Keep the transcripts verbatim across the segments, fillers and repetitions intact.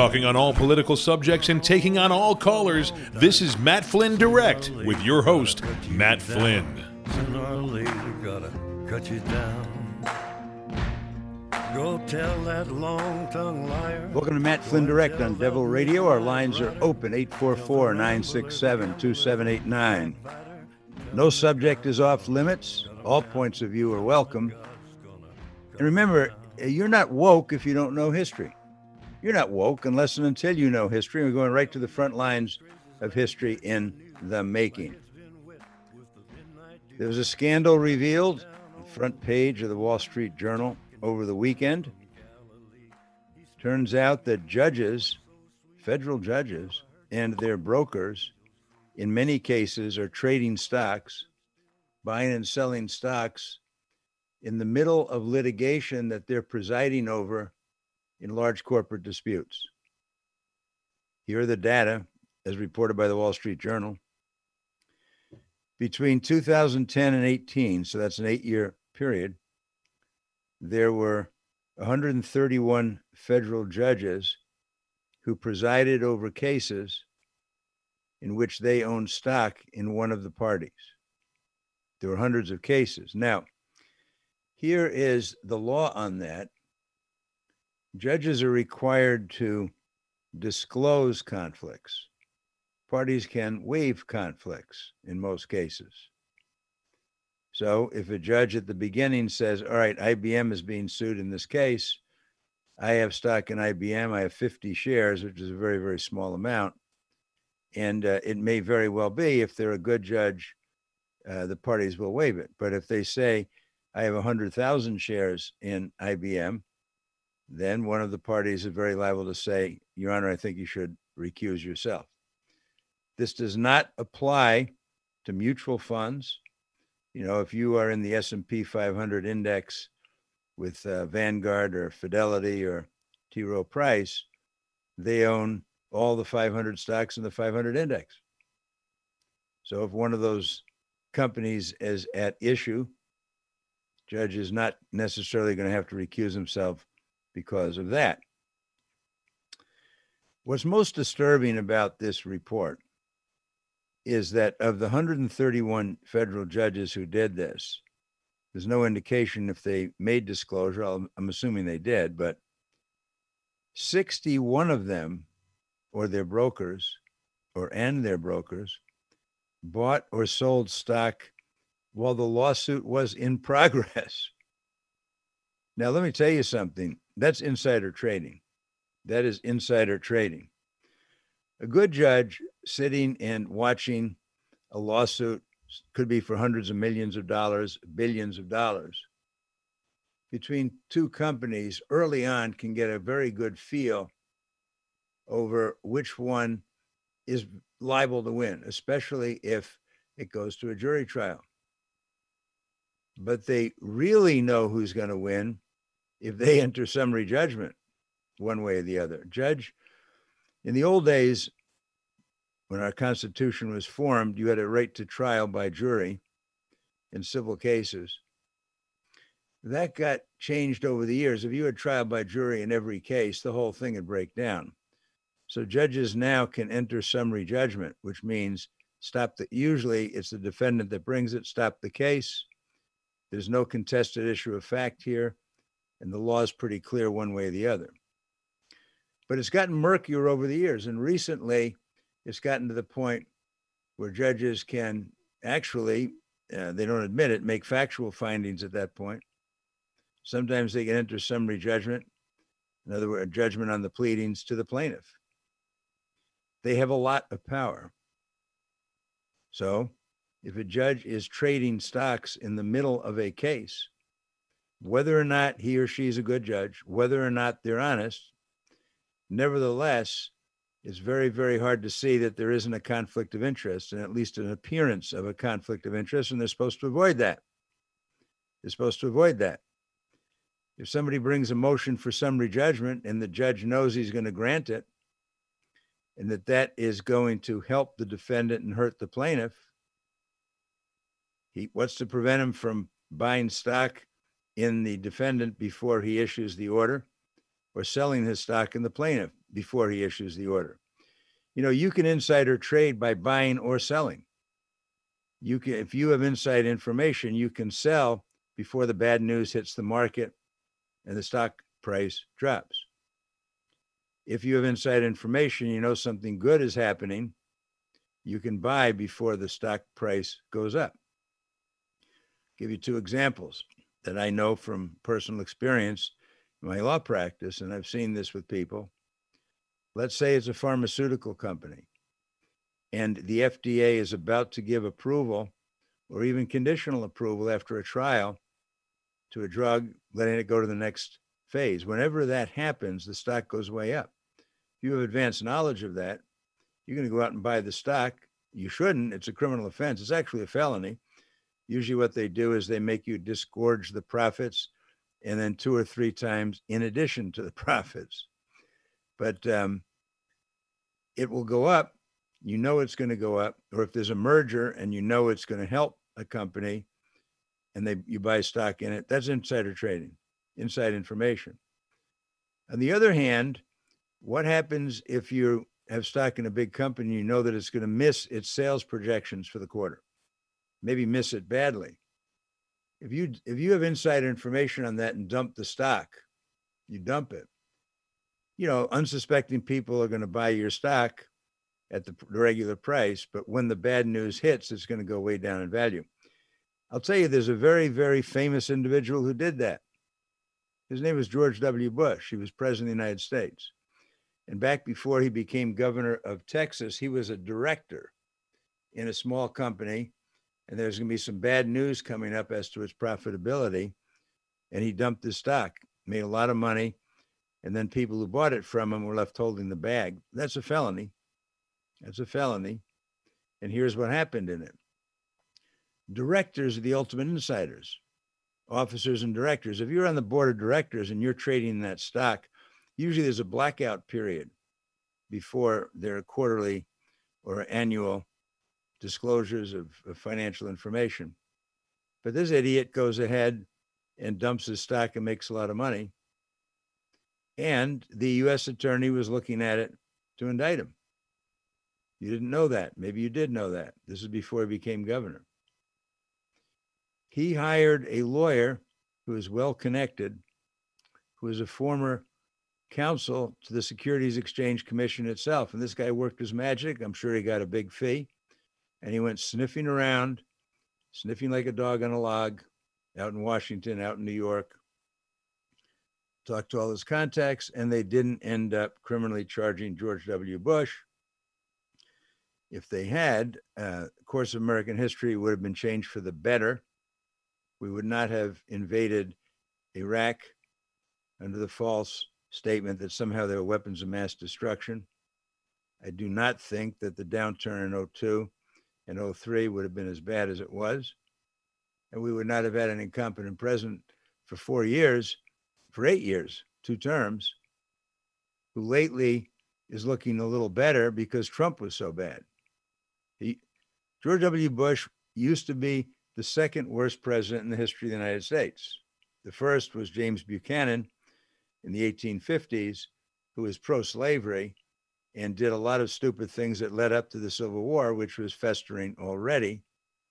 Talking on all political subjects and taking on all callers, this is Matt Flynn Direct with your host, Matt Flynn. Sooner or later, gotta cut you down. Go tell that long-tongued liar. Welcome to Matt Flynn Direct on Devil Radio. Our lines are open, eight four four, nine six seven, two seven eight nine. No subject is off limits. All points of view are welcome. And remember, you're not woke if you don't know history. You're not woke unless and until you know history. We're going right to the front lines of history in the making. There was a scandal revealed on the front page of the Wall Street Journal over the weekend. Turns out that judges, federal judges, and their brokers, in many cases, are trading stocks, buying and selling stocks in the middle of litigation that they're presiding over in large corporate disputes. Here are the data, as reported by the Wall Street Journal. Between two thousand ten and eighteen, so that's an eight-year period, there were one hundred thirty-one federal judges who presided over cases in which they owned stock in one of the parties. There were hundreds of cases. Now, here is the law on that. Judges are required to disclose conflicts. Parties can waive conflicts in most cases. So if a judge at the beginning says, all right, I B M is being sued in this case, I have stock in I B M, I have fifty shares, which is a very, very small amount. And uh, it may very well be, if they're a good judge, uh, the parties will waive it. But if they say, I have one hundred thousand shares in I B M, then one of the parties is very liable to say, Your Honor, I think you should recuse yourself. This does not apply to mutual funds. You know, if you are in the S and P five hundred index with uh, Vanguard or Fidelity or T. Rowe Price, they own all the five hundred stocks in the five hundred index. So if one of those companies is at issue, judge is not necessarily going to have to recuse himself because of that. What's most disturbing about this report is that of the one hundred thirty-one federal judges who did this, there's no indication if they made disclosure. I'm assuming they did, but sixty-one of them, or their brokers, or and their brokers, bought or sold stock while the lawsuit was in progress. Now, let me tell you something. That's insider trading. That is insider trading. A good judge sitting and watching a lawsuit, could be for hundreds of millions of dollars, billions of dollars, between two companies early on can get a very good feel over which one is liable to win, especially if it goes to a jury trial. But they really know who's going to win if they enter summary judgment one way or the other. Judge, in the old days, when our Constitution was formed, you had a right to trial by jury in civil cases. That got changed over the years. If you had trial by jury in every case, the whole thing would break down. So judges now can enter summary judgment, which means stop the, usually it's the defendant that brings it, stop the case. There's no contested issue of fact here, and the law is pretty clear one way or the other. But it's gotten murkier over the years, and recently it's gotten to the point where judges can actually, uh, they don't admit it, make factual findings at that point. Sometimes they can enter summary judgment, in other words, a judgment on the pleadings to the plaintiff. They have a lot of power. So if a judge is trading stocks in the middle of a case, whether or not he or she is a good judge, whether or not they're honest, nevertheless, it's very, very hard to see that there isn't a conflict of interest, and at least an appearance of a conflict of interest, and they're supposed to avoid that. They're supposed to avoid that. If somebody brings a motion for summary judgment and the judge knows he's going to grant it, and that that is going to help the defendant and hurt the plaintiff, he what's to prevent him from buying stock in the defendant before he issues the order, or selling his stock in the plaintiff? before he issues the order. You know, you can insider trade by buying or selling. You can, if you have inside information, you can sell before the bad news hits the market and the stock price drops. If you have inside information, you know something good is happening, you can buy before the stock price goes up. I'll give you two examples that I know from personal experience in my law practice, and I've seen this with people. Let's say it's a pharmaceutical company, and the F D A is about to give approval or even conditional approval after a trial to a drug, letting it go to the next phase. Whenever that happens, the stock goes way up. If you have advanced knowledge of that, you're going to go out and buy the stock. You shouldn't. It's a criminal offense. It's actually a felony. Usually what they do is they make you disgorge the profits and then two or three times in addition to the profits. But um, it will go up. You know it's going to go up. Or if there's a merger and you know it's going to help a company and they you buy stock in it, that's insider trading, inside information. On the other hand, what happens if you have stock in a big company and you know that it's going to miss its sales projections for the quarter, maybe miss it badly? If you if you have insider information on that and dump the stock, you dump it. You know, unsuspecting people are going to buy your stock at the regular price, but when the bad news hits, it's going to go way down in value. I'll tell you, there's a very, very famous individual who did that. His name was George W. Bush. He was president of the United States. And back before he became governor of Texas, he was a director in a small company. And there's going to be some bad news coming up as to its profitability. And he dumped his stock, made a lot of money. And then people who bought it from him were left holding the bag. That's a felony. That's a felony. And here's what happened in it. Directors are the ultimate insiders, officers and directors. If you're on the board of directors and you're trading that stock, usually there's a blackout period before there are quarterly or annual disclosures of, of financial information. But this idiot goes ahead and dumps his stock and makes a lot of money. And the U S attorney was looking at it to indict him. You didn't know that. Maybe you did know that. This is before he became governor. He hired a lawyer who is well connected, who is a former counsel to the Securities Exchange Commission itself. And this guy worked his magic. I'm sure he got a big fee. And he went sniffing around, sniffing like a dog on a log, out in Washington, out in New York, talked to all his contacts, and they didn't end up criminally charging George W. Bush. If they had, uh, the course of American history would have been changed for the better. We would not have invaded Iraq under the false statement that somehow there were weapons of mass destruction. I do not think that the downturn in oh two and oh three would have been as bad as it was. And we would not have had an incompetent president for four years, for eight years, two terms, who lately is looking a little better because Trump was so bad. He, George W. Bush used to be the second worst president in the history of the United States. The first was James Buchanan in the eighteen fifties, who was pro-slavery and did a lot of stupid things that led up to the Civil War, which was festering already.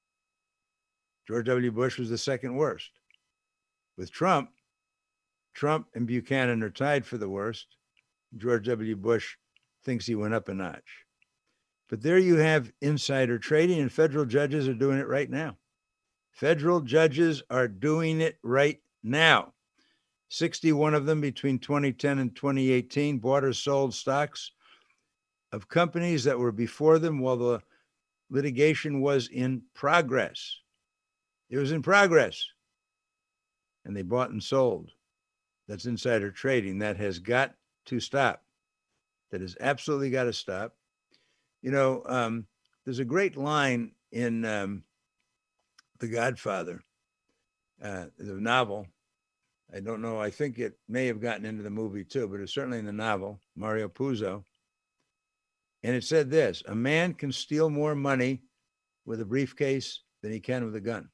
George W. Bush was the second worst. With Trump, Trump and Buchanan are tied for the worst. George W. Bush thinks he went up a notch. But there you have insider trading, and federal judges are doing it right now. Federal judges are doing it right now. sixty-one of them between twenty ten and twenty eighteen bought or sold stocks of companies that were before them while the litigation was in progress. It was in progress. And they bought and sold. That's insider trading. That has got to stop. That has absolutely got to stop. You know, um, there's a great line in um, The Godfather, uh, the novel. I don't know. I think it may have gotten into the movie too, but it's certainly in the novel, Mario Puzo. And it said this: a man can steal more money with a briefcase than he can with a gun.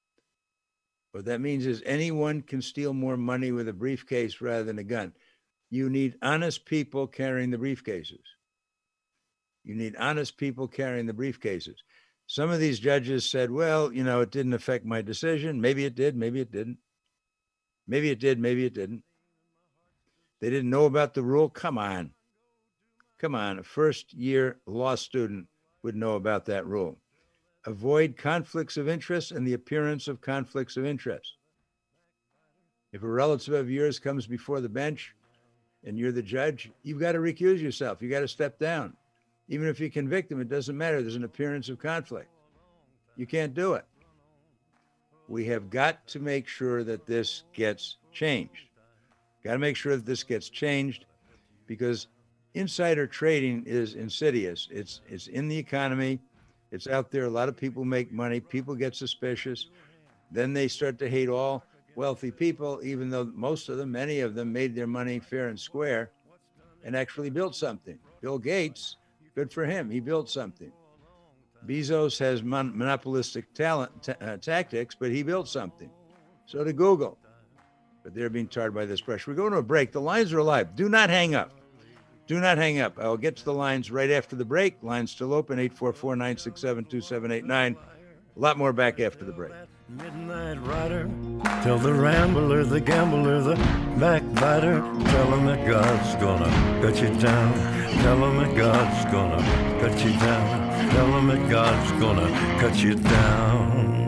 What that means is anyone can steal more money with a briefcase rather than a gun. You need honest people carrying the briefcases. You need honest people carrying the briefcases. Some of these judges said, well, you know, it didn't affect my decision. Maybe it did. Maybe it didn't. Maybe it did. Maybe it didn't. They didn't know about the rule. Come on. Come on. A first year law student would know about that rule. Avoid conflicts of interest and the appearance of conflicts of interest. If a relative of yours comes before the bench and you're the judge, you've got to recuse yourself. You got to step down. Even if you convict him, it doesn't matter. There's an appearance of conflict. You can't do it. We have got to make sure that this gets changed. Got to make sure that this gets changed because insider trading is insidious. It's, it's in the economy. It's out there. A lot of people make money. People get suspicious. Then they start to hate all wealthy people, even though most of them, many of them made their money fair and square and actually built something. Bill Gates, good for him. He built something. Bezos has mon- monopolistic talent t- uh, tactics, but he built something. So did Google. But they're being tarred by this pressure. We're going to a break. The lines are alive. Do not hang up. Do not hang up. I'll get to the lines right after the break. Lines still open, eight four four, nine six seven, two seven eight nine. A lot more back after the break. Midnight rider, tell the rambler, the gambler, the backbiter, tell him that God's gonna cut you down. Tell him that God's gonna cut you down. Tell him that God's gonna cut you down.